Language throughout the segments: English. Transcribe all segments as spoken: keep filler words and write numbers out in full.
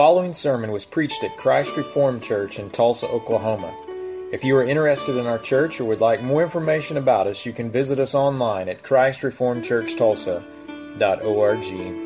following sermon was preached at Christ Reformed Church in Tulsa, Oklahoma. If you are interested in our church or would like more information about us, you can visit us online at christ reformed church tulsa dot org.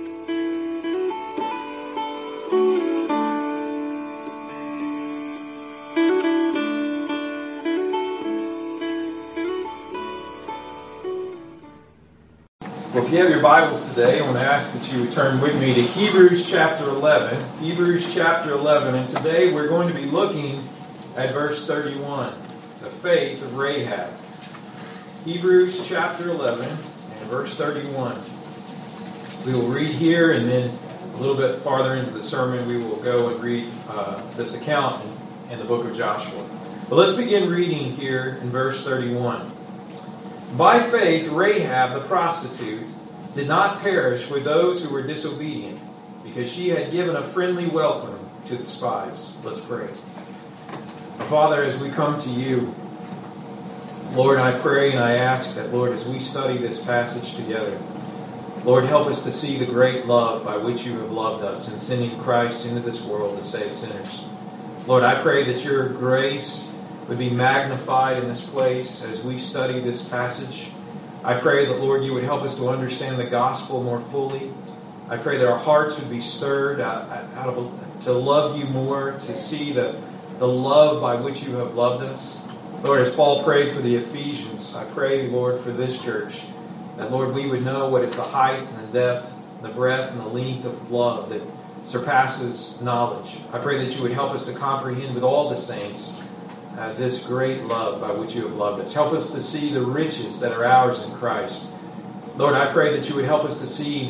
Well, if you have your Bibles today, I want to ask that you would turn with me to Hebrews chapter eleven. Hebrews chapter eleven, and today we're going to be looking at verse thirty-one, the faith of Rahab. Hebrews chapter eleven and verse thirty-one. We will read here, and then a little bit farther into the sermon we will go and read uh, this account in, in the book of Joshua. But let's begin reading here in verse thirty-one. By faith, Rahab the prostitute did not perish with those who were disobedient, because she had given a friendly welcome to the spies. Let's pray. Our Father, as we come to you, Lord, I pray and I ask that, Lord, as we study this passage together, Lord, help us to see the great love by which you have loved us in sending Christ into this world to save sinners. Lord, I pray that your grace would be magnified in this place as we study this passage. I pray that, Lord, you would help us to understand the gospel more fully. I pray that our hearts would be stirred out, out of to love you more, to see the, the love by which you have loved us. Lord, as Paul prayed for the Ephesians, I pray, Lord, for this church, that, Lord, we would know what is the height and the depth, the breadth and the length of love that surpasses knowledge. I pray that you would help us to comprehend with all the saints Uh, this great love by which you have loved us. Help us to see the riches that are ours in Christ. Lord, I pray that you would help us to see,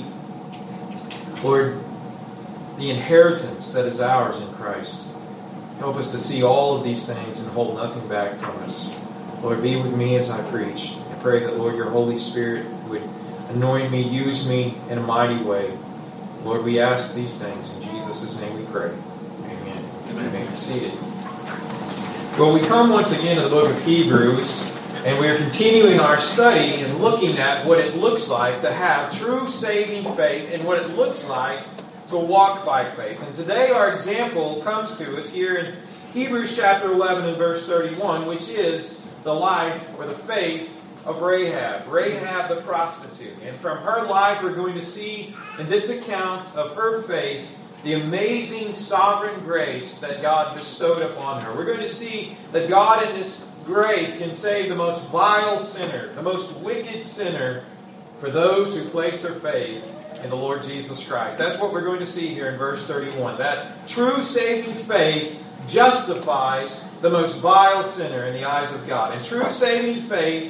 Lord, the inheritance that is ours in Christ. Help us to see all of these things and hold nothing back from us. Lord, be with me as I preach. I pray that, Lord, your Holy Spirit would anoint me, use me in a mighty way. Lord, we ask these things. In Jesus' name we pray. Amen. You may be seated. Well, we come once again to the book of Hebrews, and we are continuing our study and looking at what it looks like to have true saving faith and what it looks like to walk by faith. And today our example comes to us here in Hebrews chapter eleven and verse thirty-one, which is the life or the faith of Rahab, Rahab the prostitute. And from her life we're going to see in this account of her faith the amazing sovereign grace that God bestowed upon her. We're going to see that God in His grace can save the most vile sinner, the most wicked sinner, for those who place their faith in the Lord Jesus Christ. That's what we're going to see here in verse thirty-one. That true saving faith justifies the most vile sinner in the eyes of God. And true saving faith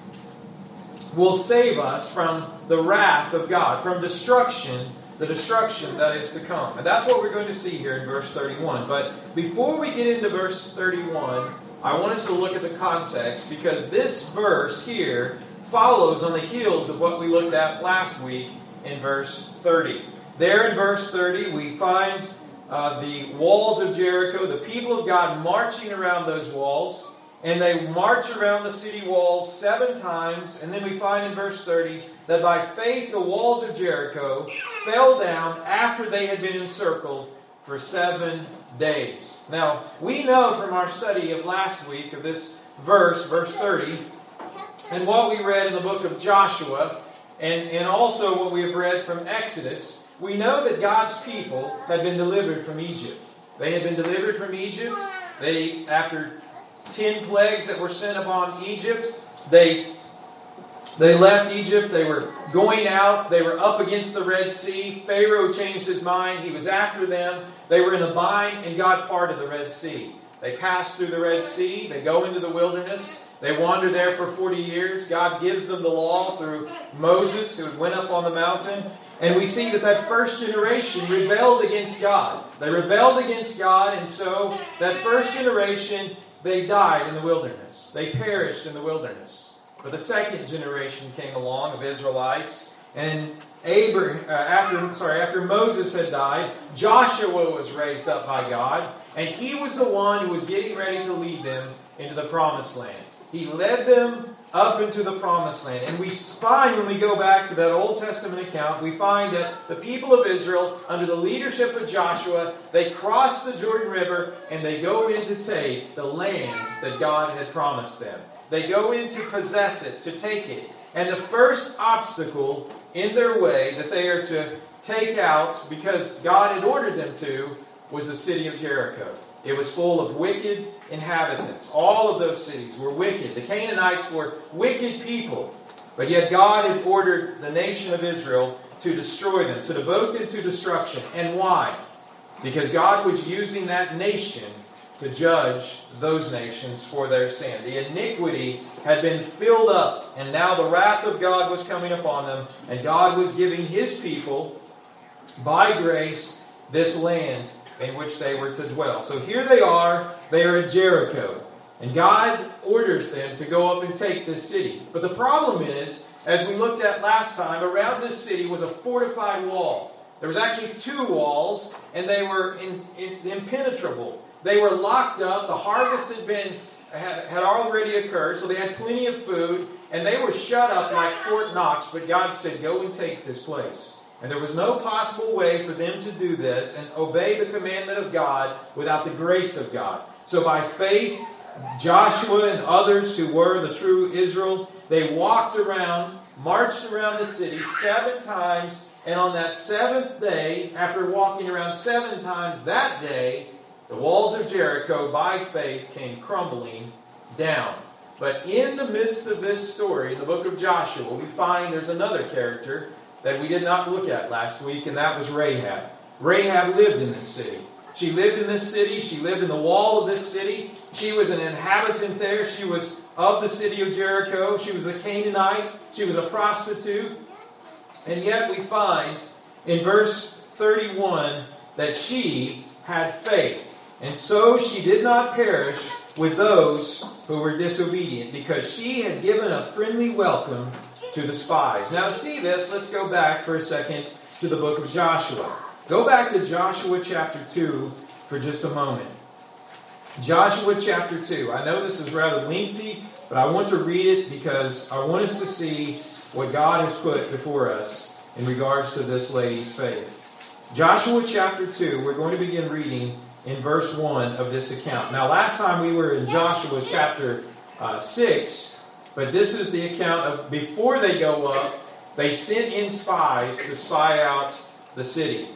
will save us from the wrath of God, from destruction, the destruction that is to come. And that's what we're going to see here in verse thirty-one. But before we get into verse thirty-one, I want us to look at the context, because this verse here follows on the heels of what we looked at last week in verse thirty. There in verse thirty, we find uh, the walls of Jericho, the people of God marching around those walls. And they march around the city walls seven times. And then we find in verse thirty that by faith the walls of Jericho fell down after they had been encircled for seven days. Now, we know from our study of last week of this verse, verse thirty, and what we read in the book of Joshua, and, and also what we have read from Exodus, we know that God's people had been delivered from Egypt. They had been delivered from Egypt. They, after ten plagues that were sent upon Egypt, they They left Egypt. They were going out. They were up against the Red Sea. Pharaoh changed his mind. He was after them. They were in a bind, and God parted the Red Sea. They passed through the Red Sea. They go into the wilderness. They wander there for forty years. God gives them the law through Moses, who went up on the mountain. And we see that that first generation rebelled against God. They rebelled against God, and so that first generation, they died in the wilderness. They perished in the wilderness. But the second generation came along of Israelites, and Abraham, uh, after sorry, after Moses had died, Joshua was raised up by God, and he was the one who was getting ready to lead them into the promised land. He led them up into the promised land. And we find, when we go back to that Old Testament account, we find that the people of Israel, under the leadership of Joshua, they cross the Jordan River and they go in to take the land that God had promised them. They go in to possess it, to take it. And the first obstacle in their way that they are to take out, because God had ordered them to, was the city of Jericho. It was full of wicked inhabitants. All of those cities were wicked. The Canaanites were wicked people. But yet God had ordered the nation of Israel to destroy them, to devote them to destruction. And why? Because God was using that nation to judge those nations for their sin. The iniquity had been filled up, and now the wrath of God was coming upon them, and God was giving His people, by grace, this land in which they were to dwell. So here they are, they are at Jericho. And God orders them to go up and take this city. But the problem is, as we looked at last time, around this city was a fortified wall. There was actually two walls, and they were in, in, impenetrable. They were locked up. The harvest had been had, had already occurred, so they had plenty of food, and they were shut up like Fort Knox. But God said, go and take this place. And there was no possible way for them to do this and obey the commandment of God without the grace of God. So by faith, Joshua and others who were the true Israel, they walked around, marched around the city seven times. And on that seventh day, after walking around seven times that day, the walls of Jericho, by faith, came crumbling down. But in the midst of this story, in the book of Joshua, we find there's another character that we did not look at last week, and that was Rahab. Rahab lived in this city. She lived in this city. She lived in the wall of this city. She was an inhabitant there. She was of the city of Jericho. She was a Canaanite. She was a prostitute. And yet we find in verse thirty-one that she had faith. And so she did not perish with those who were disobedient, because she had given a friendly welcome to the spies. Now to see this, let's go back for a second to the book of Joshua. Go back to Joshua chapter two for just a moment. Joshua chapter two. I know this is rather lengthy, but I want to read it because I want us to see what God has put before us in regards to this lady's faith. Joshua chapter two, we're going to begin reading in verse one of this account. Now last time we were in Joshua chapter uh, six, but this is the account of before they go up, they sent in spies to spy out the city.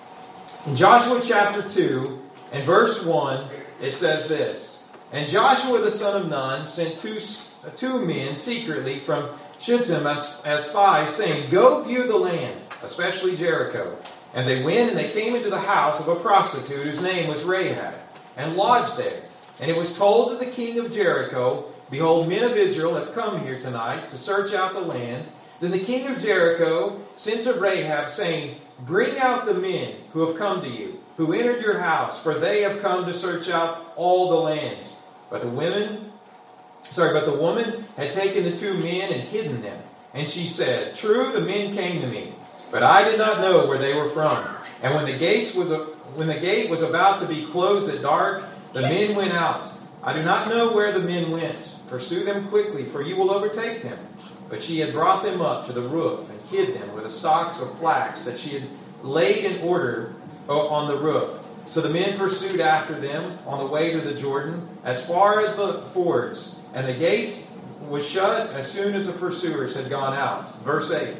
In Joshua chapter two and verse one, it says this: And Joshua the son of Nun sent two, two men secretly from Shittim as, as spies, saying, Go view the land, especially Jericho. And they went and they came into the house of a prostitute whose name was Rahab, and lodged there. And it was told to the king of Jericho, Behold, men of Israel have come here tonight to search out the land. Then the king of Jericho sent to Rahab, saying, Bring out the men who have come to you, who entered your house, for they have come to search out all the land. But the women, sorry, but the woman had taken the two men and hidden them. And she said, True, the men came to me, but I did not know where they were from. And when the gates was a, when the gate was about to be closed at dark, the men went out. I do not know where the men went. Pursue them quickly, for you will overtake them. But she had brought them up to the roof and hid them with the stalks of flax that she had laid in order on the roof. So the men pursued after them on the way to the Jordan, as far as the fords. And the gate was shut as soon as the pursuers had gone out. Verse eight.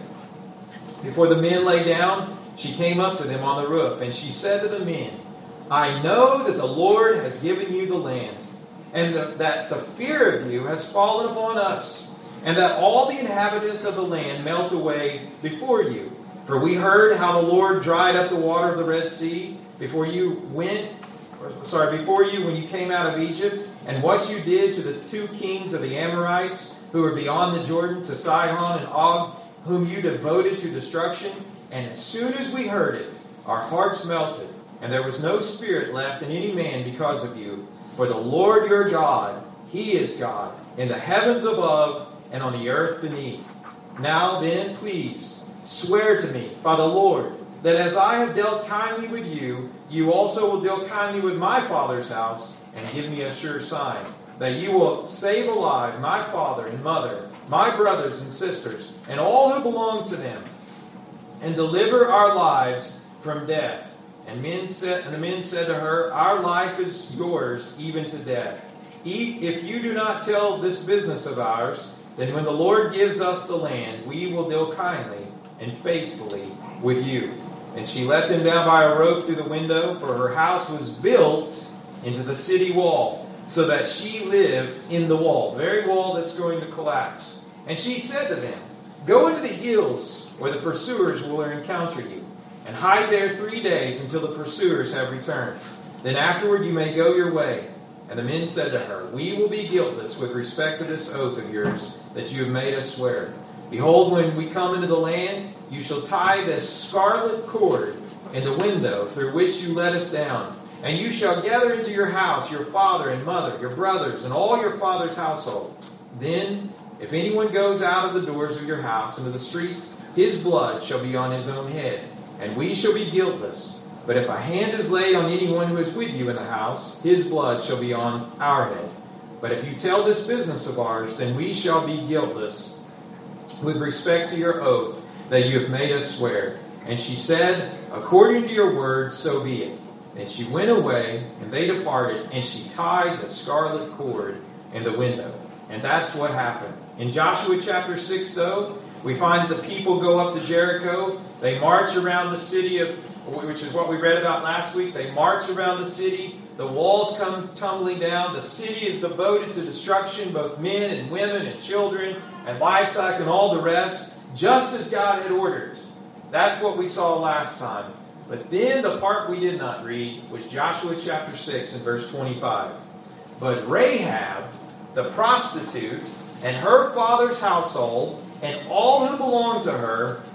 Before the men lay down, she came up to them on the roof, and she said to the men, I know that the Lord has given you the land, and the, that the fear of you has fallen upon us, and that all the inhabitants of the land melt away before you. For we heard how the Lord dried up the water of the Red Sea before you went, or, sorry, before you when you came out of Egypt, and what you did to the two kings of the Amorites who were beyond the Jordan, to Sihon and Og, whom you devoted to destruction. And as soon as we heard it, our hearts melted, and there was no spirit left in any man because of you. For the Lord your God, He is God, in the heavens above and on the earth beneath. Now then, please, swear to me by the Lord, that as I have dealt kindly with you, you also will deal kindly with my father's house, and give me a sure sign, that you will save alive my father and mother, my brothers and sisters, and all who belong to them, and deliver our lives from death. And men said, and the men said to her, our life is yours, even to death. If you do not tell this business of ours, then when the Lord gives us the land, we will deal kindly and faithfully with you. And she let them down by a rope through the window, for her house was built into the city wall, so that she lived in the wall, the very wall that's going to collapse. And she said to them, go into the hills where the pursuers will encounter you, and hide there three days until the pursuers have returned. Then afterward you may go your way. And the men said to her, we will be guiltless with respect to this oath of yours that you have made us swear. Behold, when we come into the land, you shall tie this scarlet cord in the window through which you let us down. And you shall gather into your house your father and mother, your brothers, and all your father's household. Then, if anyone goes out of the doors of your house into the streets, his blood shall be on his own head, and we shall be guiltless. But if a hand is laid on anyone who is with you in the house, his blood shall be on our head. But if you tell this business of ours, then we shall be guiltless with respect to your oath that you have made us swear. And she said, according to your word, so be it. And she went away, and they departed, and she tied the scarlet cord in the window. And that's what happened. In Joshua chapter six, though, we find that the people go up to Jericho. They march around the city of, which is what we read about last week. They march around the city. The walls come tumbling down. The city is devoted to destruction, both men and women and children and livestock and all the rest, just as God had ordered. That's what we saw last time. But then the part we did not read was Joshua chapter six and verse twenty-five. But Rahab, the prostitute, and her father's household, and all who belonged to her,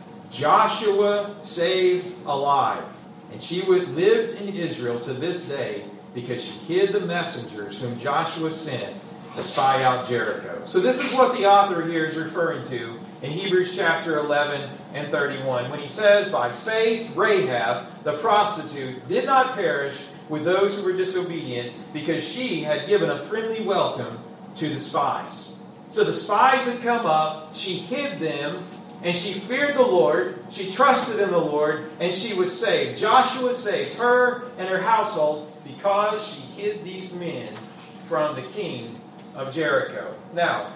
Joshua saved alive. And she lived in Israel to this day because she hid the messengers whom Joshua sent to spy out Jericho. So this is what the author here is referring to in Hebrews chapter eleven and thirty-one. When he says, by faith Rahab, the prostitute, did not perish with those who were disobedient because she had given a friendly welcome to the spies. So the spies had come up, she hid them, and she feared the Lord, she trusted in the Lord, and she was saved. Joshua saved her and her household because she hid these men from the king of Jericho. Now,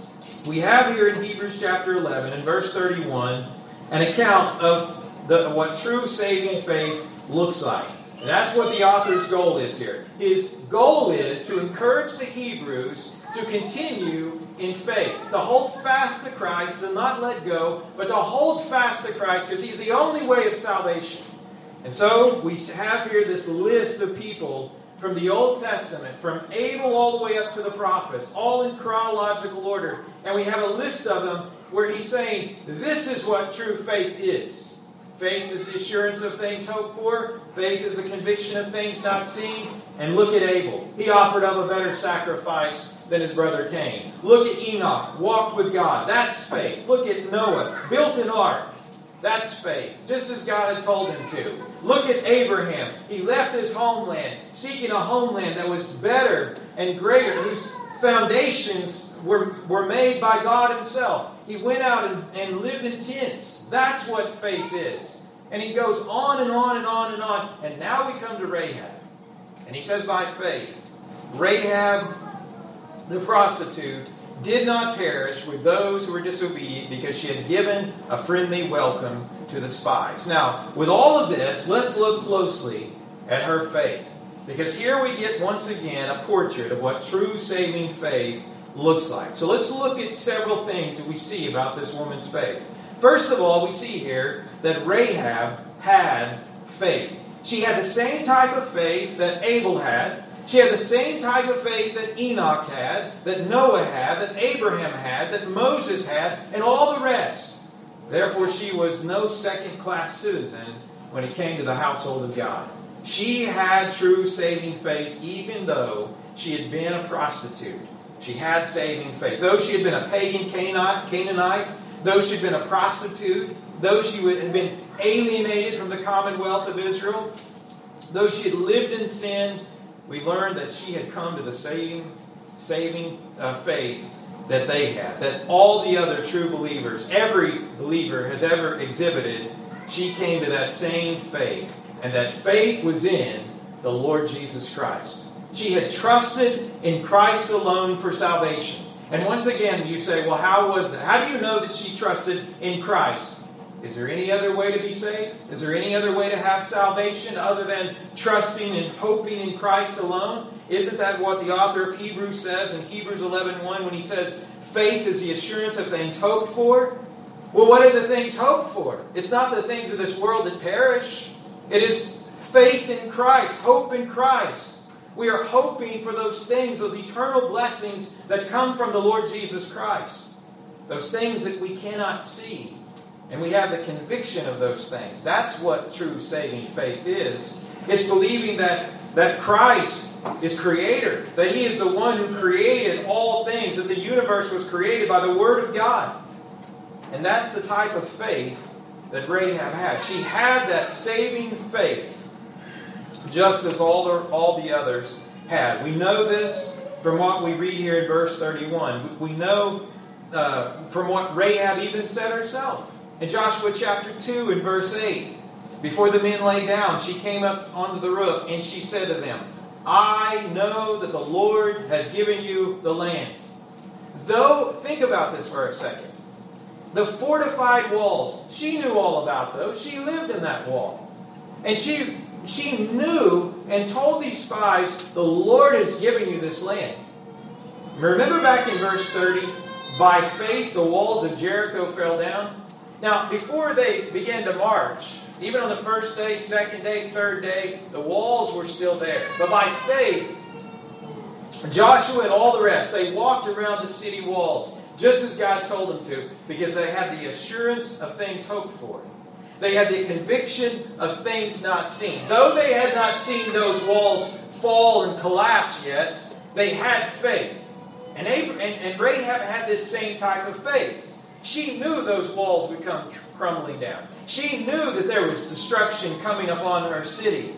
we have here in Hebrews chapter eleven and verse thirty-one an account of the, what true saving faith looks like. And that's what the author's goal is here. His goal is to encourage the Hebrews to continue in faith, to hold fast to Christ, to not let go, but to hold fast to Christ because He's the only way of salvation. And so we have here this list of people from the Old Testament, from Abel all the way up to the prophets, all in chronological order. And we have a list of them where he's saying, this is what true faith is. Faith is the assurance of things hoped for. Faith is a conviction of things not seen. And look at Abel. He offered up a better sacrifice than his brother Cain. Look at Enoch. Walked with God. That's faith. Look at Noah. Built an ark. That's faith. Just as God had told him to. Look at Abraham. He left his homeland, seeking a homeland that was better and greater, whose foundations were, were made by God Himself. He went out and, and lived in tents. That's what faith is. And he goes on and on and on and on. And now we come to Rahab. And he says by faith, Rahab, the prostitute, did not perish with those who were disobedient because she had given a friendly welcome to the spies. Now, with all of this, let's look closely at her faith. Because here we get once again a portrait of what true saving faith looks like. So let's look at several things that we see about this woman's faith. First of all, we see here that Rahab had faith. She had the same type of faith that Abel had. She had the same type of faith that Enoch had, that Noah had, that Abraham had, that Moses had, and all the rest. Therefore, she was no second-class citizen when it came to the household of God. She had true saving faith even though she had been a prostitute. She had saving faith. Though she had been a pagan Canaanite, though she had been a prostitute, though she had been alienated from the commonwealth of Israel, though she had lived in sin, we learned that she had come to the saving, saving uh, faith that they had, that all the other true believers, every believer has ever exhibited, she came to that same faith. And that faith was in the Lord Jesus Christ. She had trusted in Christ alone for salvation. And once again, you say, well, how was that? How do you know that she trusted in Christ? Is there any other way to be saved? Is there any other way to have salvation other than trusting and hoping in Christ alone? Isn't that what the author of Hebrews says in Hebrews eleven one when he says, faith is the assurance of things hoped for? Well, what are the things hoped for? It's not the things of this world that perish. It is faith in Christ, hope in Christ. We are hoping for those things, those eternal blessings that come from the Lord Jesus Christ. Those things that we cannot see. And we have the conviction of those things. That's what true saving faith is. It's believing that, that Christ is Creator. That He is the one who created all things. That the universe was created by the Word of God. And that's the type of faith that Rahab had. She had that saving faith just as all the, all the others had. We know this from what we read here in verse thirty-one. We know uh, from what Rahab even said herself. In Joshua chapter two and verse eight, before the men lay down, she came up onto the roof and she said to them, I know that the Lord has given you the land. Though, think about this for a second. The fortified walls, she knew all about those. She lived in that wall. And she, she knew and told these spies, the Lord has given you this land. Remember back in verse thirty, by faith the walls of Jericho fell down. Now, before they began to march, even on the first day, second day, third day, the walls were still there. But by faith, Joshua and all the rest, they walked around the city walls, just as God told them to, because they had the assurance of things hoped for. They had the conviction of things not seen. Though they had not seen those walls fall and collapse yet, they had faith. And, Abraham, and, and Rahab had this same type of faith. She knew those walls would come crumbling down. She knew that there was destruction coming upon her city.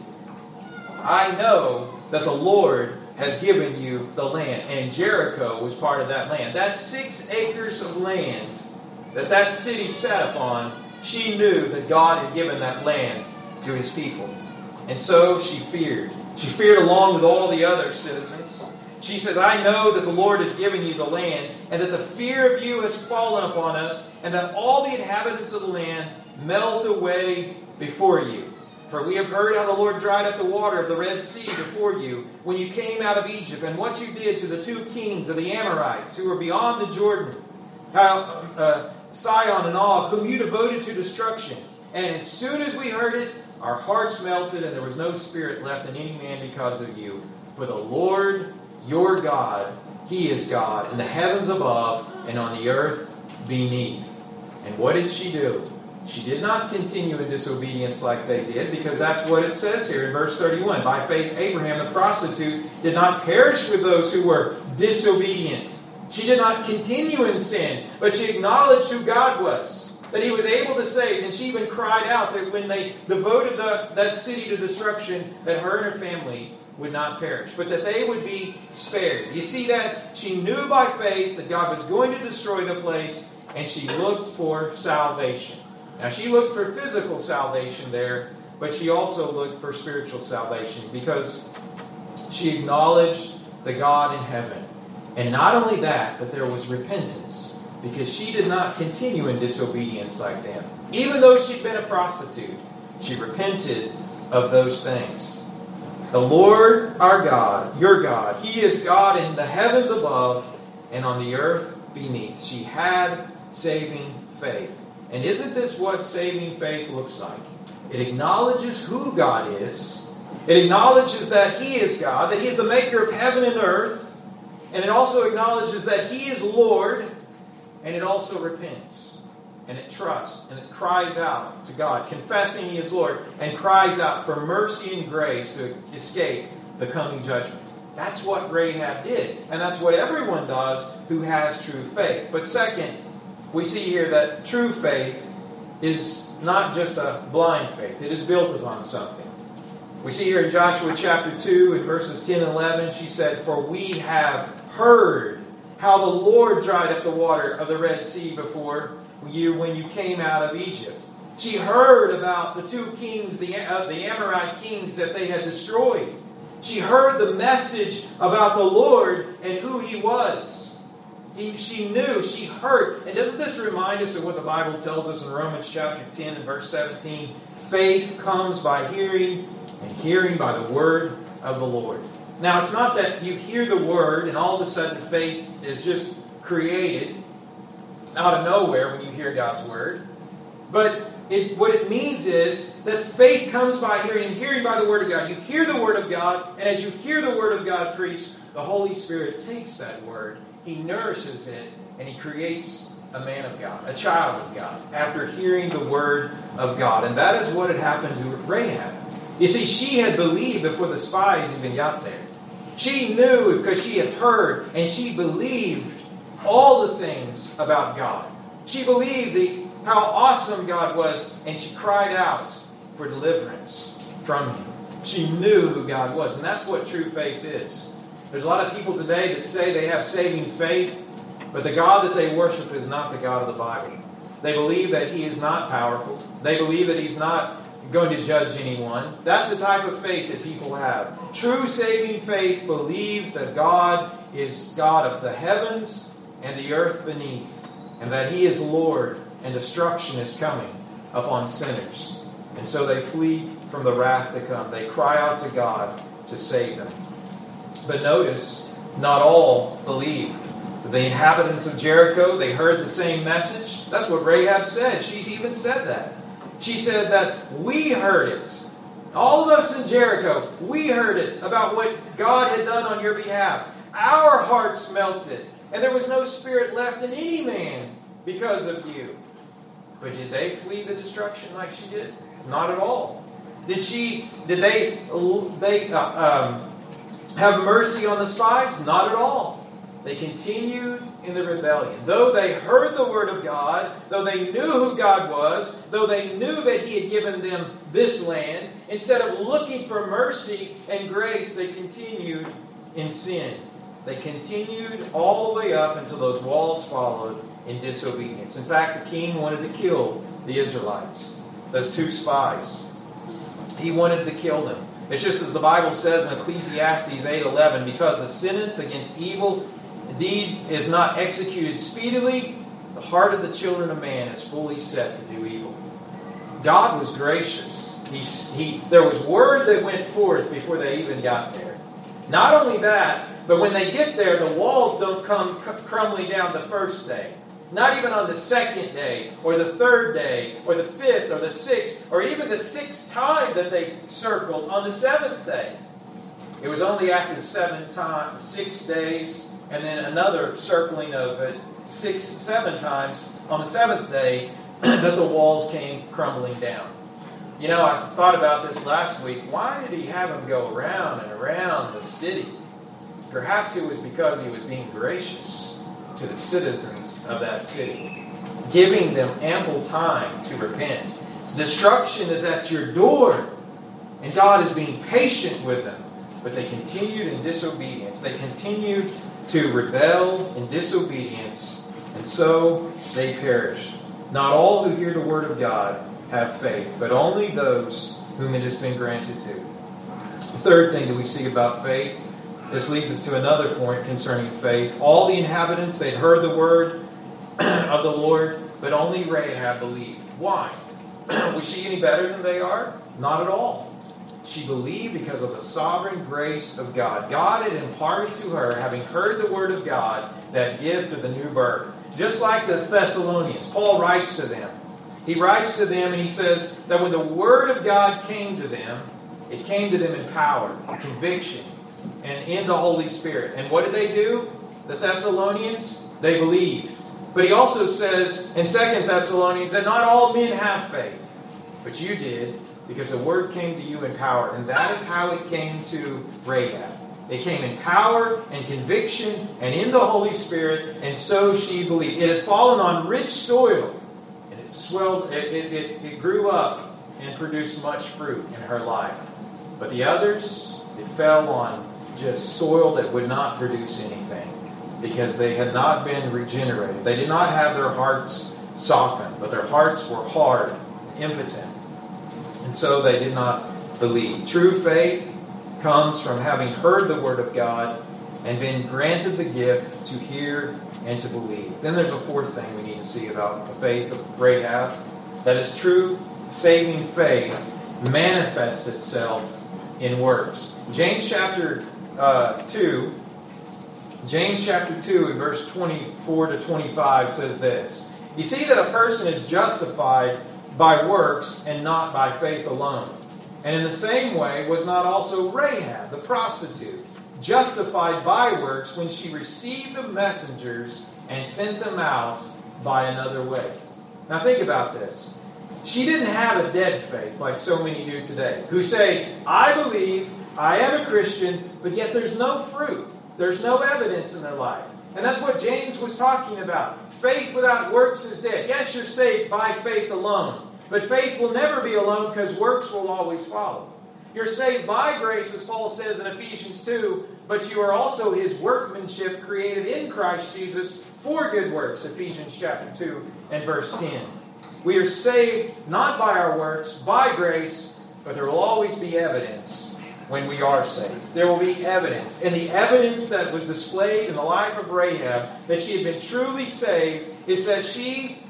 I know that the Lord has given you the land. And Jericho was part of that land. That six acres of land that that city sat upon, she knew that God had given that land to His people. And so she feared. She feared along with all the other citizens. She says, I know that the Lord has given you the land, and that the fear of you has fallen upon us, and that all the inhabitants of the land melt away before you. For we have heard how the Lord dried up the water of the Red Sea before you when you came out of Egypt, and what you did to the two kings of the Amorites who were beyond the Jordan, how uh, Sihon and Og, whom you devoted to destruction. And as soon as we heard it, our hearts melted, and there was no spirit left in any man because of you. For the Lord your God, He is God in the heavens above and on the earth beneath. And what did she do? She did not continue in disobedience like they did, because that's what it says here in verse thirty-one. By faith, Abraham the prostitute did not perish with those who were disobedient. She did not continue in sin, but she acknowledged who God was, that He was able to save. And she even cried out that when they devoted the, that city to destruction, that her and her family would not perish, but that they would be spared. You see that? She knew by faith that God was going to destroy the place, and she looked for salvation. Now, she looked for physical salvation there, but she also looked for spiritual salvation, because she acknowledged the God in heaven. And not only that, but there was repentance, because she did not continue in disobedience like them. Even though she'd been a prostitute, she repented of those things. The Lord our God, your God, He is God in the heavens above and on the earth beneath. She had saving faith. And isn't this what saving faith looks like? It acknowledges who God is. It acknowledges that He is God, that He is the maker of heaven and earth. And it also acknowledges that He is Lord. And it also repents. And it trusts, and it cries out to God, confessing He is Lord, and cries out for mercy and grace to escape the coming judgment. That's what Rahab did. And that's what everyone does who has true faith. But second, we see here that true faith is not just a blind faith. It is built upon something. We see here in Joshua chapter two, in verses ten and eleven, she said, for we have heard how the Lord dried up the water of the Red Sea before you when you came out of Egypt. She heard about the two kings, the, uh, the Amorite kings that they had destroyed. She heard the message about the Lord and who He was. He, she knew, she heard. And doesn't this remind us of what the Bible tells us in Romans chapter ten and verse seventeen? Faith comes by hearing, and hearing by the word of the Lord. Now, it's not that you hear the word and all of a sudden faith is just created out of nowhere when you hear God's word. But it, what it means is that faith comes by hearing, and hearing by the word of God. You hear the word of God, and as you hear the word of God preached, the Holy Spirit takes that word, He nourishes it, and He creates a man of God, a child of God, after hearing the word of God. And that is what had happened to Rahab. You see, she had believed before the spies even got there. She knew because she had heard, and she believed all the things about God. She believed the, how awesome God was, and she cried out for deliverance from Him. She knew who God was, and that's what true faith is. There's a lot of people today that say they have saving faith, but the God that they worship is not the God of the Bible. They believe that He is not powerful. They believe that He's not going to judge anyone. That's the type of faith that people have. True saving faith believes that God is God of the heavens and the earth beneath, and that He is Lord, and destruction is coming upon sinners. And so they flee from the wrath to come. They cry out to God to save them. But notice, not all believed. The inhabitants of Jericho, they heard the same message. That's what Rahab said. She's even said that. She said that we heard it. All of us in Jericho, we heard it about what God had done on your behalf. Our hearts melted, and there was no spirit left in any man because of you. But did they flee the destruction like she did? Not at all. Did she? Did they? They uh, um, have mercy on the spies? Not at all. They continued in the rebellion. Though they heard the word of God, though they knew who God was, though they knew that He had given them this land, instead of looking for mercy and grace, they continued in sin. They continued all the way up until those walls followed in disobedience. In fact, the king wanted to kill the Israelites, those two spies. He wanted to kill them. It's just as the Bible says in Ecclesiastes eight eleven, because the sentence against evil deed is not executed speedily, the heart of the children of man is fully set to do evil. God was gracious. He, he, there was word that went forth before they even got there. Not only that, but when they get there, the walls don't come crumbling down the first day. Not even on the second day, or the third day, or the fifth, or the sixth, or even the sixth time that they circled on the seventh day. It was only after the seven times, six days, and then another circling of it six, seven times on the seventh day that the walls came crumbling down. You know, I thought about this last week. Why did He have them go around and around the city? Perhaps it was because He was being gracious to the citizens of that city, giving them ample time to repent. Destruction is at your door, and God is being patient with them. But they continued in disobedience. They continued to rebel in disobedience, and so they perished. Not all who hear the word of God have faith, but only those whom it has been granted to. The third thing that we see about faith, this leads us to another point concerning faith. All the inhabitants, they'd heard the word of the Lord, but only Rahab believed. Why? Was she any better than they are? Not at all. She believed because of the sovereign grace of God. God had imparted to her, having heard the word of God, that gift of the new birth. Just like the Thessalonians, Paul writes to them. He writes to them and he says that when the word of God came to them, it came to them in power, in conviction, and in the Holy Spirit. And what did they do? The Thessalonians, they believed. But he also says in Second Thessalonians that not all men have faith, but you did, because the word came to you in power. And that is how it came to Rahab. It came in power and conviction and in the Holy Spirit, and so she believed. It had fallen on rich soil, and it swelled, it, it, it, it grew up and produced much fruit in her life. But the others, it fell on just soil that would not produce anything. because they had not been regenerated. They did not have their hearts softened, but their hearts were hard and impotent. And so they did not believe. True faith comes from having heard the Word of God and been granted the gift to hear and to believe. Then there's a fourth thing we need to see about the faith of Rahab. That is, true saving faith manifests itself in works. James chapter uh, two, James chapter two and verse twenty-four to twenty-five says this. You see that a person is justified by works and not by faith alone. And in the same way was not also Rahab, the prostitute, justified by works when she received the messengers and sent them out by another way. Now think about this. She didn't have a dead faith like so many do today, who say, I believe, I am a Christian, but yet there's no fruit. There's no evidence in their life. And that's what James was talking about. Faith without works is dead. Yes, you're saved by faith alone. But faith will never be alone because works will always follow. You're saved by grace, as Paul says in Ephesians two, but you are also His workmanship created in Christ Jesus for good works, Ephesians chapter two and verse ten. We are saved not by our works, by grace, but there will always be evidence when we are saved. There will be evidence. And the evidence that was displayed in the life of Rahab, that she had been truly saved, is that she,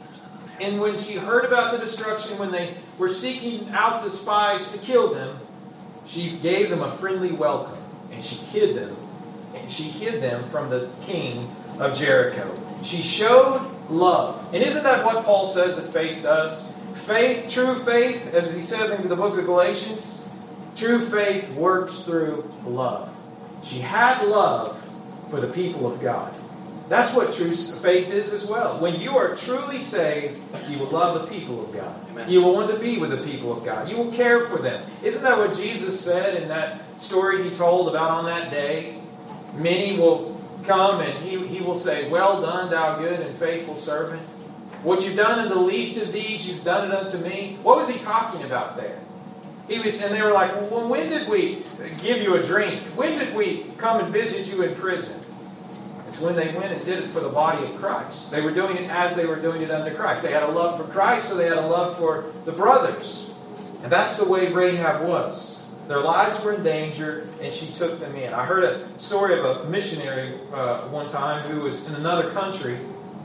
and when she heard about the destruction, when they were seeking out the spies to kill them, she gave them a friendly welcome. And she hid them. And she hid them from the king of Jericho. She showed love. And isn't that what Paul says that faith does? Faith, true faith, as he says in the book of Galatians, true faith works through love. She had love for the people of God. That's what true faith is as well. When you are truly saved, you will love the people of God. Amen. You will want to be with the people of God. You will care for them. Isn't that what Jesus said in that story He told about on that day? Many will come and he, he will say, well done, thou good and faithful servant. What you've done in the least of these, you've done it unto me. What was He talking about there? He was, and they were like, well, when did we give you a drink? When did we come and visit you in prison? It's when they went and did it for the body of Christ. They were doing it as they were doing it unto Christ. They had a love for Christ, so they had a love for the brothers. And that's the way Rahab was. Their lives were in danger, and she took them in. I heard a story of a missionary uh, one time who was in another country.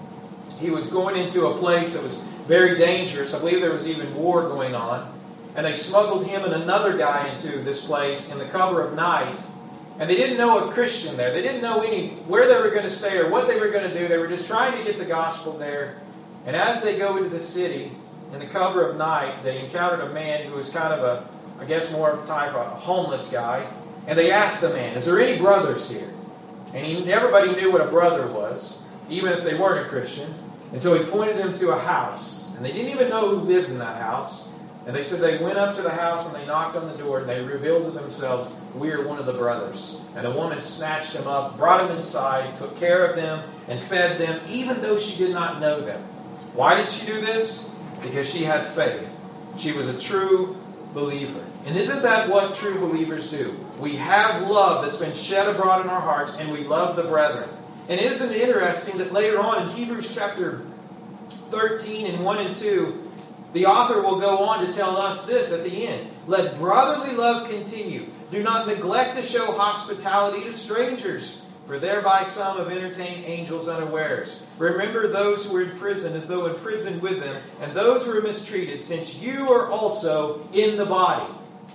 He was going into a place that was very dangerous. I believe there was even war going on. And they smuggled him and another guy into this place in the cover of night. And they didn't know a Christian there. They didn't know any where they were going to stay or what they were going to do. They were just trying to get the gospel there. And as they go into the city, in the cover of night, they encountered a man who was kind of a, I guess more of a type of a homeless guy. And they asked the man, is there any brothers here? And he, everybody knew what a brother was, even if they weren't a Christian. And so he pointed them to a house. And they didn't even know who lived in that house. And they said they went up to the house and they knocked on the door and they revealed to themselves, we are one of the brothers. And the woman snatched them up, brought them inside, took care of them, and fed them, even though she did not know them. Why did she do this? Because she had faith. She was a true believer. And isn't that what true believers do? We have love that's been shed abroad in our hearts, and we love the brethren. And isn't it interesting that later on in Hebrews chapter thirteen and one and two, the author will go on to tell us this at the end. Let brotherly love continue. Do not neglect to show hospitality to strangers, for thereby some have entertained angels unawares. Remember those who were in prison as though in prison with them, and those who were mistreated, since you are also in the body.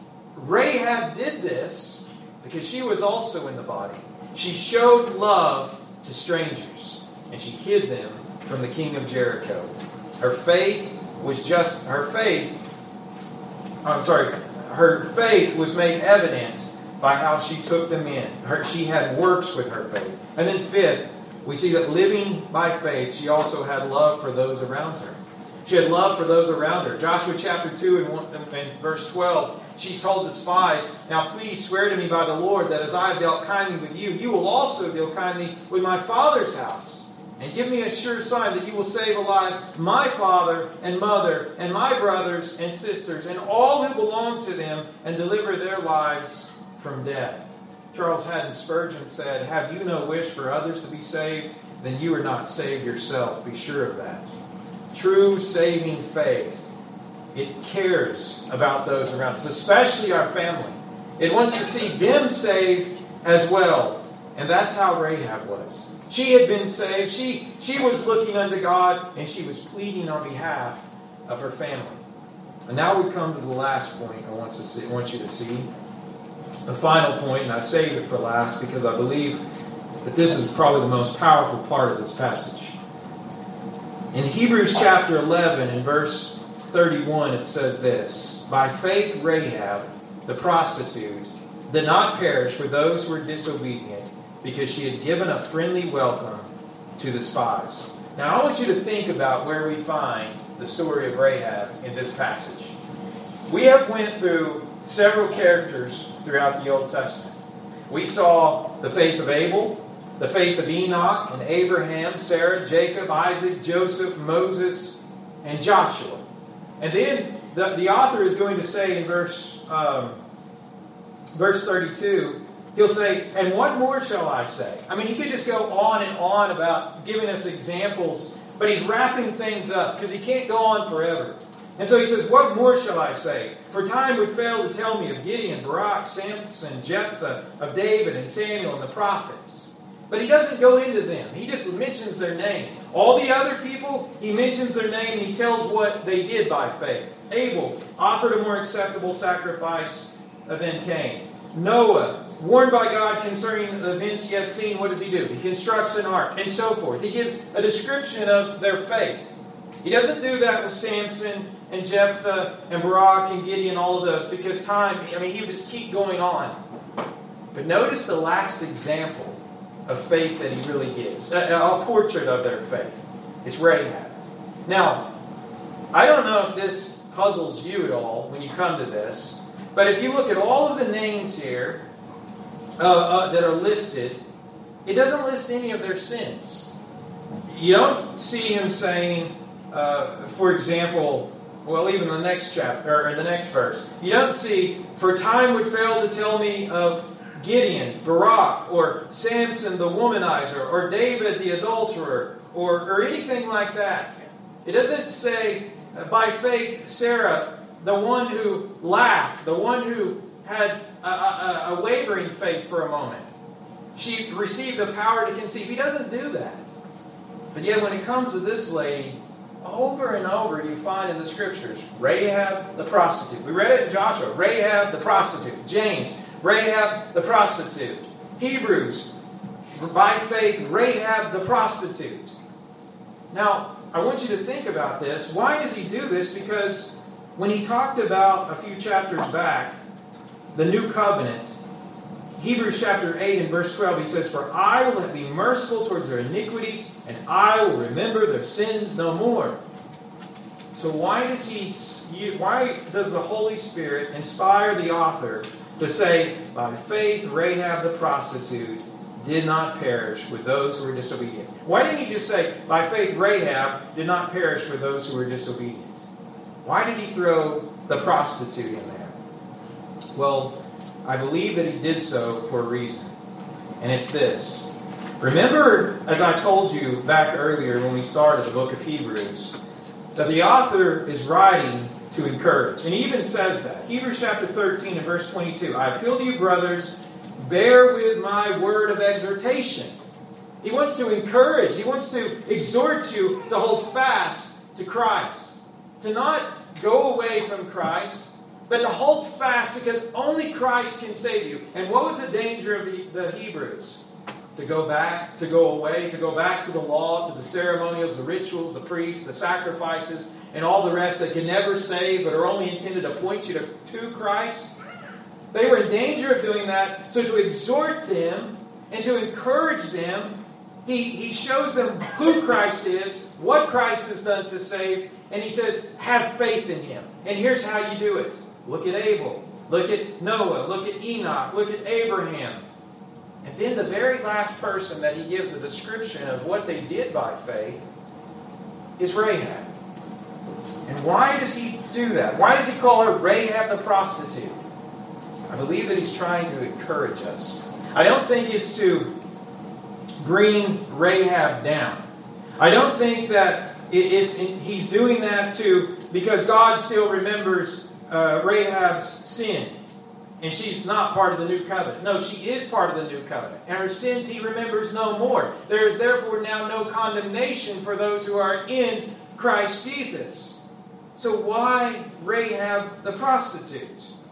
Rahab did this because she was also in the body. She showed love to strangers, and she hid them from the king of Jericho. Her faith was just, her faith, I'm sorry, her faith was made evident by how she took them in. Her, she had works with her faith. And then fifth, we see that living by faith, she also had love for those around her. She had love for those around her. Joshua chapter two and, one, and verse twelve, she told the spies, now please swear to me by the Lord that as I have dealt kindly with you, you will also deal kindly with my father's house. And give me a sure sign that you will save alive my father and mother and my brothers and sisters and all who belong to them and deliver their lives from death. Charles Haddon Spurgeon said, "Have you no wish for others to be saved? Then you are not saved yourself. Be sure of that." True saving faith, it cares about those around us, especially our family. It wants to see them saved as well. And that's how Rahab was. She had been saved. She, she was looking unto God, and she was pleading on behalf of her family. And now we come to the last point I want, to see, want you to see. The final point, and I saved it for last because I believe that this is probably the most powerful part of this passage. In Hebrews chapter eleven, in verse thirty-one, it says this: "By faith Rahab, the prostitute, did not perish with those who were disobedient, because she had given a friendly welcome to the spies." Now I want you to think about where we find the story of Rahab in this passage. We have went through several characters throughout the Old Testament. We saw the faith of Abel, the faith of Enoch and Abraham, Sarah, Jacob, Isaac, Joseph, Moses, and Joshua. And then the, the author is going to say in verse, um, verse thirty-two, he'll say, "And what more shall I say?" I mean, he could just go on and on about giving us examples, but he's wrapping things up because he can't go on forever. And so he says, "What more shall I say? For time would fail to tell me of Gideon, Barak, Samson, Jephthah, of David and Samuel and the prophets." But he doesn't go into them. He just mentions their name. All the other people, he mentions their name and he tells what they did by faith. Abel offered a more acceptable sacrifice than Cain. Noah, warned by God concerning events yet seen, what does he do? He constructs an ark and so forth. He gives a description of their faith. He doesn't do that with Samson and Jephthah and Barak and Gideon, all of those, because time, I mean, he would just keep going on. But notice the last example of faith that he really gives. A, a portrait of their faith. It's Rahab. Now, I don't know if this puzzles you at all when you come to this, but if you look at all of the names here uh, uh, that are listed, it doesn't list any of their sins. You don't see him saying, uh, for example, well, even the next chapter or the next verse, you don't see, "For time would fail to tell me of Gideon, Barak, or Samson the womanizer, or David the adulterer, or, or anything like that." It doesn't say, by faith, Sarah, the one who laughed, the one who had a, a, a wavering faith for a moment, she received the power to conceive. He doesn't do that. But yet when it comes to this lady, over and over you find in the Scriptures, Rahab the prostitute. We read it in Joshua. Rahab the prostitute. James, Rahab the prostitute. Hebrews, by faith, Rahab the prostitute. Now, I want you to think about this. Why does he do this? Because when he talked about a few chapters back, the new covenant, Hebrews chapter eight and verse twelve, he says, "For I will be merciful towards their iniquities, and I will remember their sins no more." So why does he? Why does the Holy Spirit inspire the author to say, "By faith, Rahab the prostitute did not perish with those who were disobedient"? Why didn't he just say, "By faith, Rahab did not perish with those who were disobedient"? Why did he throw the prostitute in there? Well, I believe that he did so for a reason. And it's this. Remember, as I told you back earlier when we started the book of Hebrews, that the author is writing to encourage. And he even says that. Hebrews chapter thirteen and verse twenty-two. "I appeal to you, brothers, bear with my word of exhortation." He wants to encourage. He wants to exhort you to hold fast to Christ. To not go away from Christ, but to hold fast, because only Christ can save you. And what was the danger of the, the Hebrews? To go back, to go away, to go back to the law, to the ceremonials, the rituals, the priests, the sacrifices, and all the rest that can never save, but are only intended to point you to, to Christ. They were in danger of doing that. So to exhort them and to encourage them, he, he shows them who Christ is, what Christ has done to save, and he says, have faith in him. And here's how you do it. Look at Abel. Look at Noah. Look at Enoch. Look at Abraham. And then the very last person that he gives a description of what they did by faith is Rahab. And why does he do that? Why does he call her Rahab the prostitute? I believe that he's trying to encourage us. I don't think it's to bring Rahab down. I don't think that it's he's doing that to because God still remembers uh, Rahab's sin. And she's not part of the new covenant. No, she is part of the new covenant. And her sins he remembers no more. There is therefore now no condemnation for those who are in Christ Jesus. So why Rahab the prostitute?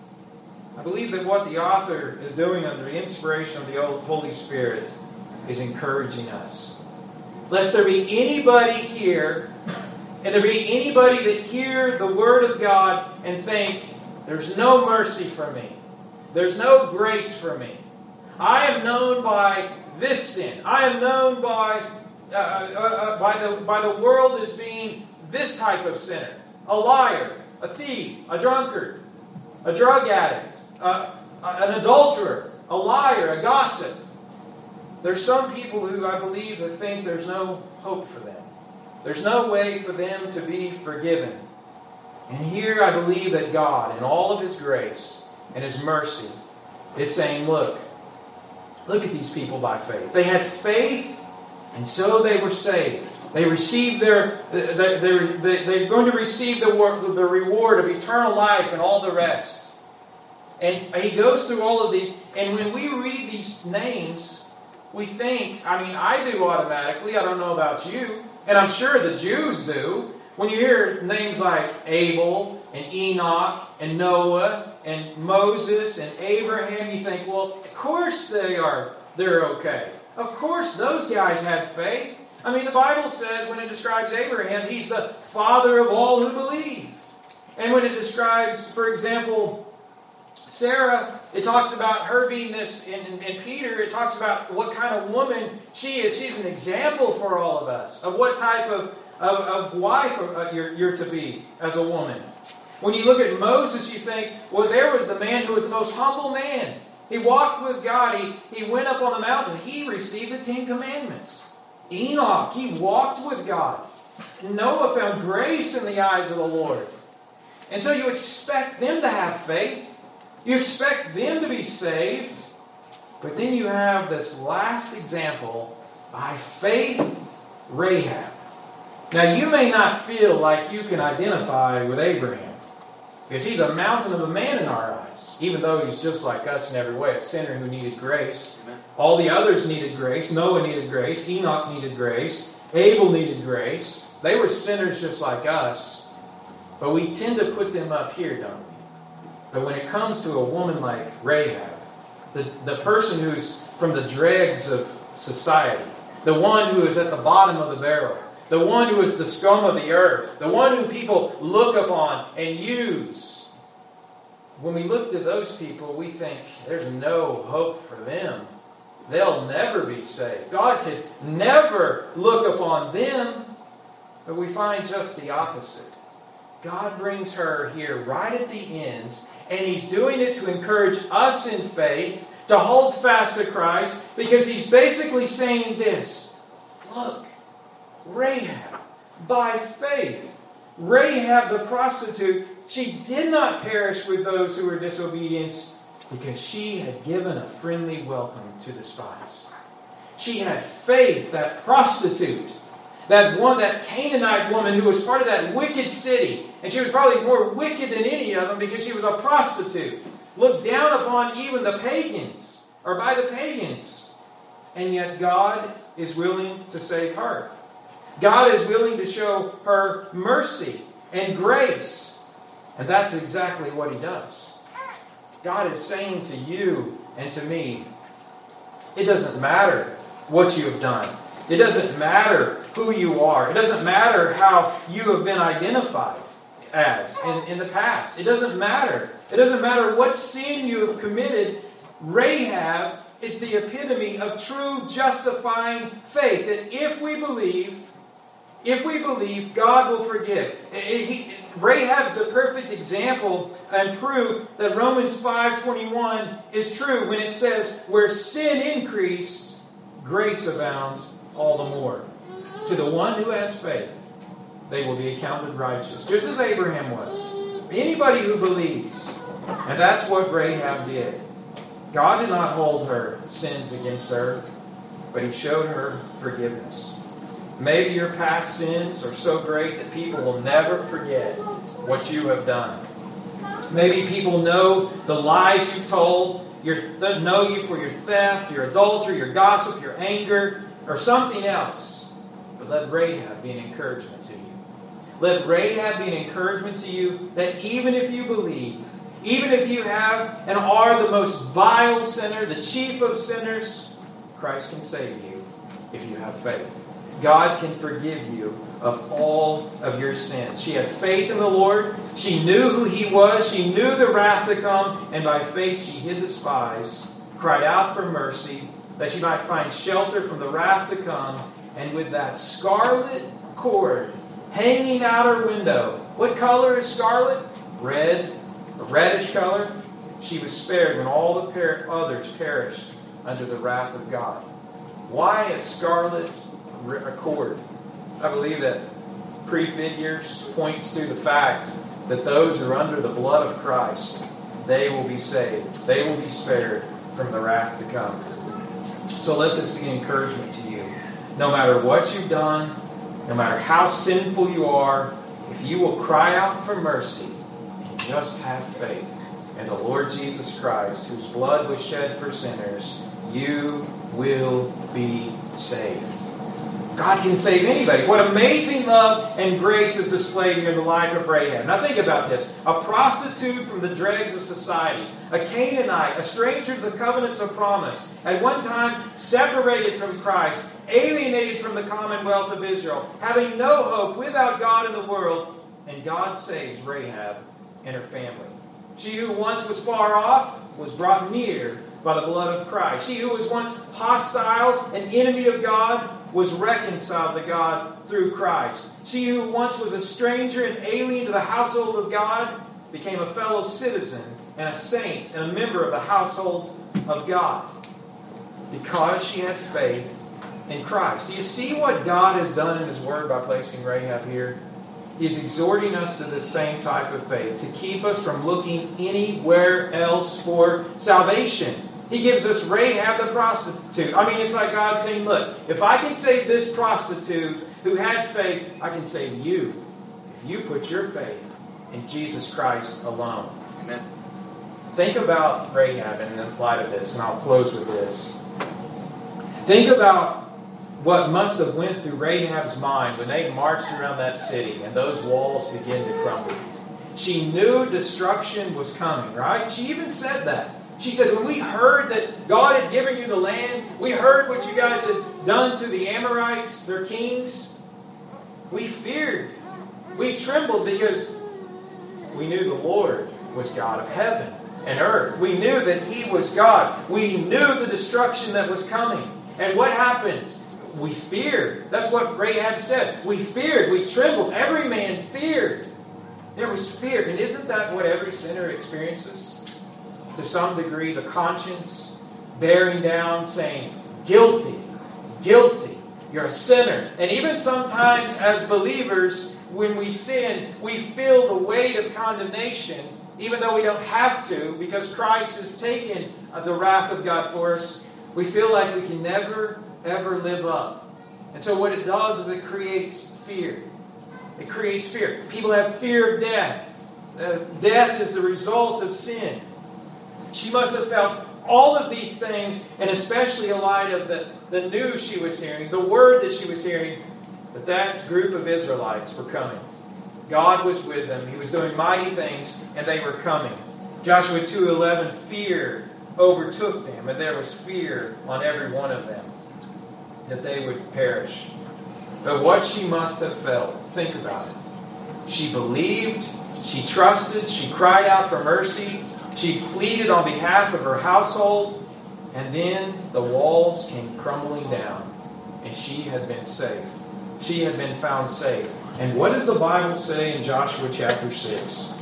I believe that what the author is doing under the inspiration of the Holy Spirit is encouraging us. Lest there be anybody here, and there be anybody that hear the Word of God and think, there's no mercy for me. There's no grace for me. I am known by this sin. I am known by uh, uh, uh, by the by the world as being this type of sinner: a liar, a thief, a drunkard, a drug addict, uh, an adulterer, a liar, a gossip. There's some people who I believe that think there's no hope for them. There's no way for them to be forgiven. And here I believe that God, in all of His grace and His mercy, is saying, look, look at these people by faith. They had faith, and so they were saved. They received their, they're, they're, they're going to receive the, the reward of eternal life and all the rest. And he goes through all of these, and when we read these names, we think, I mean, I do automatically, I don't know about you, and I'm sure the Jews do. When you hear names like Abel and Enoch and Noah and Moses and Abraham, you think, well, of course they are, they're okay. Of course those guys had faith. I mean, the Bible says when it describes Abraham, he's the father of all who believe. And when it describes, for example, Sarah, it talks about her being this, and, and Peter, it talks about what kind of woman she is. She's an example for all of us of what type of, of, of wife you're, you're to be as a woman. When you look at Moses, you think, well, there was the man who was the most humble man. He walked with God. He, he went up on the mountain. He received the Ten Commandments. Enoch, he walked with God. Noah found grace in the eyes of the Lord. And so you expect them to have faith. You expect them to be saved. But then you have this last example, by faith, Rahab. Now you may not feel like you can identify with Abraham, because he's a mountain of a man in our eyes, even though he's just like us in every way, a sinner who needed grace. Amen. All the others needed grace. Noah needed grace. Enoch needed grace. Abel needed grace. They were sinners just like us. But we tend to put them up here, don't we? But when it comes to a woman like Rahab, the, the person who's from the dregs of society, the one who is at the bottom of the barrel, the one who is the scum of the earth, the one who people look upon and use. When we look to those people, we think there's no hope for them. They'll never be saved. God could never look upon them. But we find just the opposite. God brings her here right at the end, and He's doing it to encourage us in faith, to hold fast to Christ, because He's basically saying this. Look, Rahab, by faith, Rahab the prostitute, she did not perish with those who were disobedient, because she had given a friendly welcome to the spies. She had faith, that prostitute, that one, that Canaanite woman who was part of that wicked city. And she was probably more wicked than any of them because she was a prostitute. Looked down upon even the pagans, or by the pagans. And yet God is willing to save her. God is willing to show her mercy and grace. And that's exactly what He does. God is saying to you and to me, it doesn't matter what you have done. It doesn't matter who you are. It doesn't matter how you have been identified as in, in the past. It doesn't matter. It doesn't matter what sin you have committed. Rahab is the epitome of true justifying faith. That if we believe, if we believe, God will forgive. He, Rahab is a perfect example and proof that Romans five twenty-one is true when it says, where sin increased, grace abounds all the more. To the one who has faith, they will be accounted righteous. Just as Abraham was. Anybody who believes. And that's what Rahab did. God did not hold her sins against her, but He showed her forgiveness. Maybe your past sins are so great that people will never forget what you have done. Maybe people know the lies you told, your, know you for your theft, your adultery, your gossip, your anger, or something else. But let Rahab be an encouragement to you. Let Rahab be an encouragement to you that even if you believe, even if you have and are the most vile sinner, the chief of sinners, Christ can save you if you have faith. God can forgive you of all of your sins. She had faith in the Lord. She knew who He was. She knew the wrath to come. And by faith she hid the spies, cried out for mercy, that she might find shelter from the wrath to come. And with that scarlet cord hanging out her window. What color is scarlet? Red, a reddish color. She was spared when all the per- others perished under the wrath of God. Why a scarlet cord? I believe that prefigures, points to the fact that those who are under the blood of Christ, they will be saved. They will be spared from the wrath to come. So let this be an encouragement to you. No matter what you've done, no matter how sinful you are, if you will cry out for mercy and just have faith in the Lord Jesus Christ, whose blood was shed for sinners, you will be saved. God can save anybody. What amazing love and grace is displayed here in the life of Rahab. Now think about this. A prostitute from the dregs of society. A Canaanite. A stranger to the covenants of promise. At one time separated from Christ. Alienated from the commonwealth of Israel. Having no hope, without God in the world. And God saves Rahab and her family. She who once was far off was brought near by the blood of Christ. She who was once hostile, an enemy of God, was reconciled to God through Christ. She who once was a stranger and alien to the household of God became a fellow citizen and a saint and a member of the household of God because she had faith in Christ. Do you see what God has done in His Word by placing Rahab here? He's exhorting us to the same type of faith, to keep us from looking anywhere else for salvation. He gives us Rahab the prostitute. I mean, it's like God saying, look, if I can save this prostitute who had faith, I can save you. If you put your faith in Jesus Christ alone. Amen. Think about Rahab in the light of this, and I'll close with this. Think about what must have went through Rahab's mind when they marched around that city and those walls began to crumble. She knew destruction was coming, right? She even said that. She said, when we heard that God had given you the land, we heard what you guys had done to the Amorites, their kings, we feared. We trembled because we knew the Lord was God of heaven and earth. We knew that He was God. We knew the destruction that was coming. And what happens? We feared. That's what Rahab said. We feared. We trembled. Every man feared. There was fear. And isn't that what every sinner experiences? To some degree, the conscience bearing down, saying, guilty, guilty, you're a sinner. And even sometimes as believers, when we sin, we feel the weight of condemnation, even though we don't have to, because Christ has taken the wrath of God for us. We feel like we can never, ever live up. And so what it does is it creates fear. It creates fear. People have fear of death. Uh, death is the result of sin. She must have felt all of these things, and especially in light of the, the news she was hearing, the word that she was hearing, that that group of Israelites were coming. God was with them. He was doing mighty things, and they were coming. Joshua two eleven, fear overtook them, and there was fear on every one of them that they would perish. But what she must have felt, think about it. She believed, she trusted, she cried out for mercy. She pleaded on behalf of her household, and then the walls came crumbling down, and she had been safe. She had been found safe. And what does the Bible say in Joshua chapter six?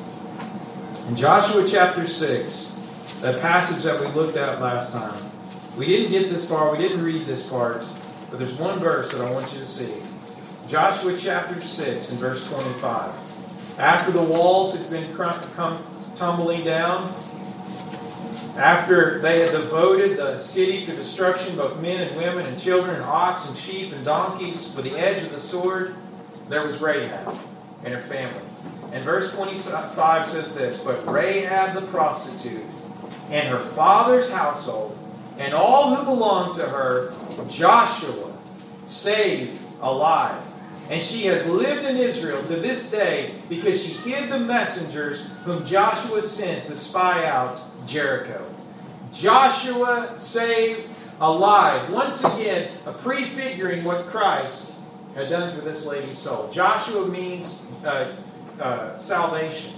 In Joshua chapter six, that passage that we looked at last time, we didn't get this far, we didn't read this part, but there's one verse that I want you to see. Joshua chapter six and verse twenty-five. After the walls had been come tumbling down, After they had devoted the city to destruction, both men and women and children and ox and sheep and donkeys with the edge of the sword, there was Rahab and her family. And verse twenty-five says this, "But Rahab the prostitute and her father's household and all who belonged to her, Joshua saved alive. And she has lived in Israel to this day because she hid the messengers whom Joshua sent to spy out Jericho." Joshua saved alive. Once again, a prefiguring what Christ had done for this lady's soul. Joshua means uh, uh, salvation.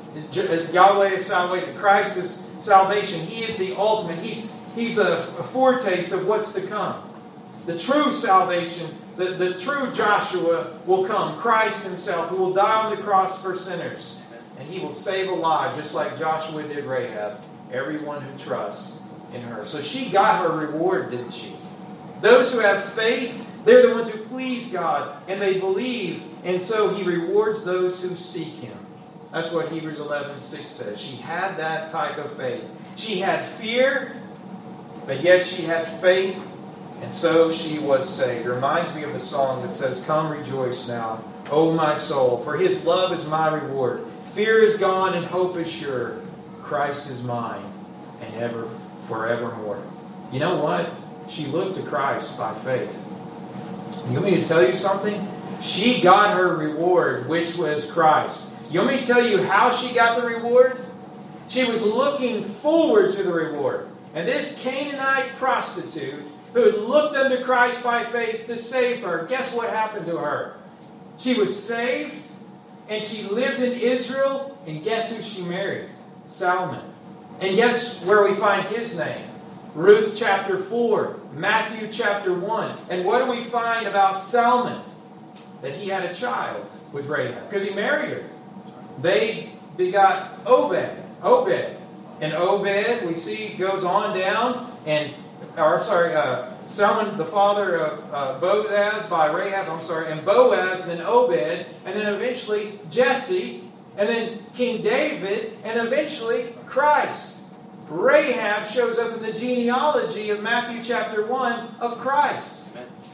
Yahweh is salvation. Christ is salvation. He is the ultimate. He's, he's a, a foretaste of what's to come. The true salvation, the, the true Joshua will come. Christ himself, who will die on the cross for sinners. And he will save alive, just like Joshua did Rahab, everyone who trusts in her. So she got her reward, didn't she? Those who have faith, they're the ones who please God, and they believe, and so he rewards those who seek him. That's what Hebrews eleven six says. She had that type of faith. She had fear, but yet she had faith, and so she was saved. It reminds me of the song that says, "Come rejoice now, O my soul, for his love is my reward. Fear is gone and hope is sure. Christ is mine, and ever, forevermore." You know what? She looked to Christ by faith. You want me to tell you something? She got her reward, which was Christ. You want me to tell you how she got the reward? She was looking forward to the reward. And this Canaanite prostitute, who had looked unto Christ by faith to save her, guess what happened to her? She was saved, and she lived in Israel, and guess who she married? Salmon. And guess where we find his name? Ruth chapter four, Matthew chapter one. And what do we find about Salmon? That he had a child with Rahab, because he married her. They begot Obed. Obed. And Obed, we see, goes on down, and, or sorry, uh, Salmon, the father of uh, Boaz by Rahab, I'm sorry, and Boaz, then Obed, and then eventually Jesse, and then King David, and eventually Christ. Rahab shows up in the genealogy of Matthew chapter one of Christ.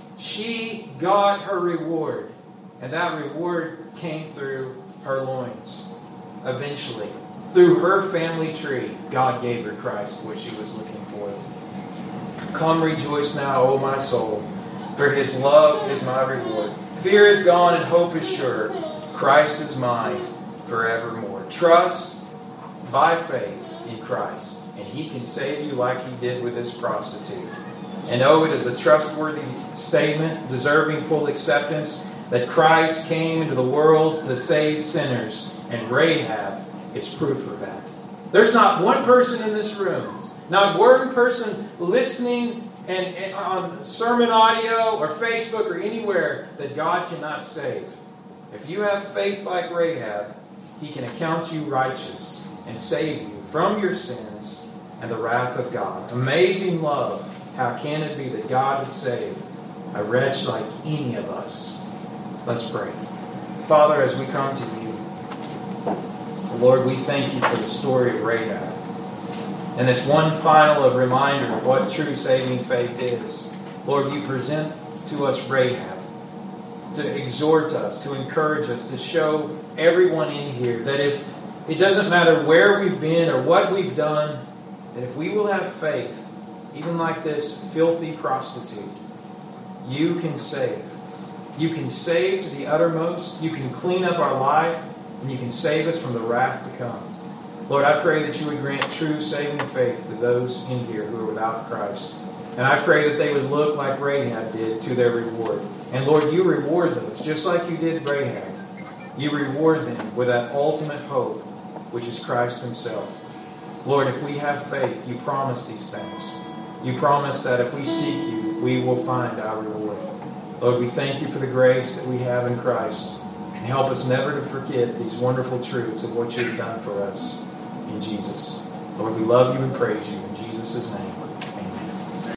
She got her reward, and that reward came through her loins. Eventually, through her family tree, God gave her Christ, what she was looking for. "Come rejoice now, O my soul, for his love is my reward. Fear is gone and hope is sure. Christ is mine forevermore." Trust by faith in Christ, and he can save you like he did with this prostitute. And oh, it is a trustworthy statement, deserving full acceptance, that Christ came into the world to save sinners, and Rahab is proof of that. There's not one person in this room, not one person listening and, and on sermon audio or Facebook or anywhere that God cannot save. If you have faith like Rahab, he can account you righteous and save you from your sins and the wrath of God. Amazing love. How can it be that God would save a wretch like any of us? Let's pray. Father, as we come to you, Lord, we thank you for the story of Rahab. And this one final reminder of what true saving faith is. Lord, you present to us Rahab to exhort us, to encourage us, to show everyone in here that if it doesn't matter where we've been or what we've done, that if we will have faith, even like this filthy prostitute, you can save. You can save to the uttermost. You can clean up our life, and you can save us from the wrath to come. Lord, I pray that you would grant true saving faith to those in here who are without Christ. And I pray that they would look like Rahab did to their reward. And Lord, you reward those, just like you did Rahab. You reward them with that ultimate hope, which is Christ himself. Lord, if we have faith, you promise these things. You promise that if we seek you, we will find our reward. Lord, we thank you for the grace that we have in Christ. And help us never to forget these wonderful truths of what you've done for us in Jesus. Lord, we love you and praise you in Jesus' name.